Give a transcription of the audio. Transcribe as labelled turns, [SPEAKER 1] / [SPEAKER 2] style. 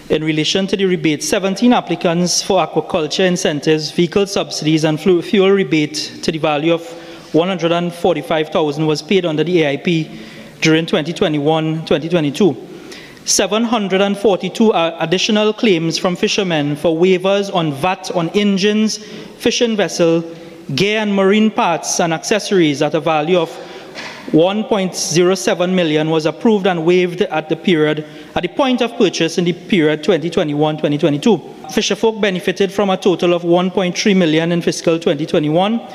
[SPEAKER 1] In relation to the rebate, 17 applicants for aquaculture incentives, vehicle subsidies and fuel rebate to the value of $145,000 was paid under the AIP during 2021-2022. 742 additional claims from fishermen for waivers on VAT on engines, fishing vessel, gear and marine parts and accessories at a value of $1.07 million was approved and waived at the point of purchase in the period 2021-2022. Fisherfolk benefited from a total of $1.3 million in fiscal 2021.